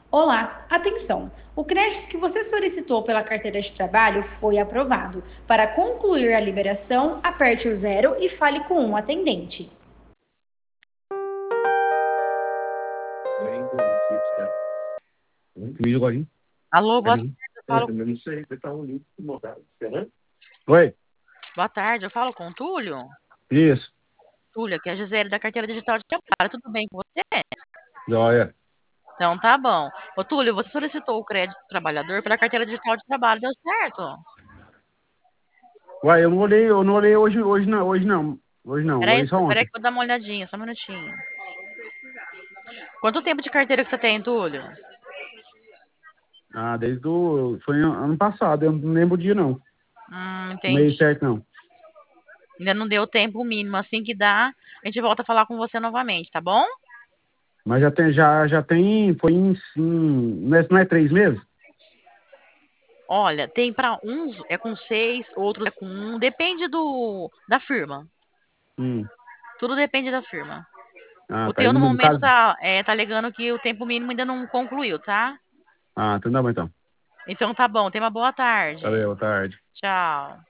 Olá, atenção! O crédito que você solicitou pela carteira de trabalho foi aprovado. Para concluir a liberação, aperte o zero e fale com um atendente. Vídeo agora, hein? Alô, É boa tarde, mesmo? eu falo, Eu não sei, você tá um link esperando. Oi, boa tarde, eu falo com o Túlio. isso, Túlio, aqui é a Gisele da carteira digital de trabalho. Tudo bem com você? joia. Então tá bom. Ô, Túlio, você solicitou o crédito do trabalhador pela carteira digital de trabalho, deu certo? Uai, eu não olhei hoje não, Peraí, olhei só peraí ontem. que eu vou dar uma olhadinha, só um minutinho. Quanto tempo de carteira que você tem, Túlio? Ah, foi ano passado, eu não lembro o dia não, o mês Entendi. certo não. Ainda não deu tempo mínimo, assim que dá, a gente volta a falar com você novamente, tá bom? Mas já tem, não é 3 meses? Olha, tem para uns é com 6, outros é com um, depende da firma. Hum. Tudo depende da firma. Ah, O tá, e teu no no momento caso, tá alegando que o tempo mínimo ainda não concluiu, tá? então tá bom então. Então tá bom, tenha uma boa tarde. Valeu, boa tarde. Tchau.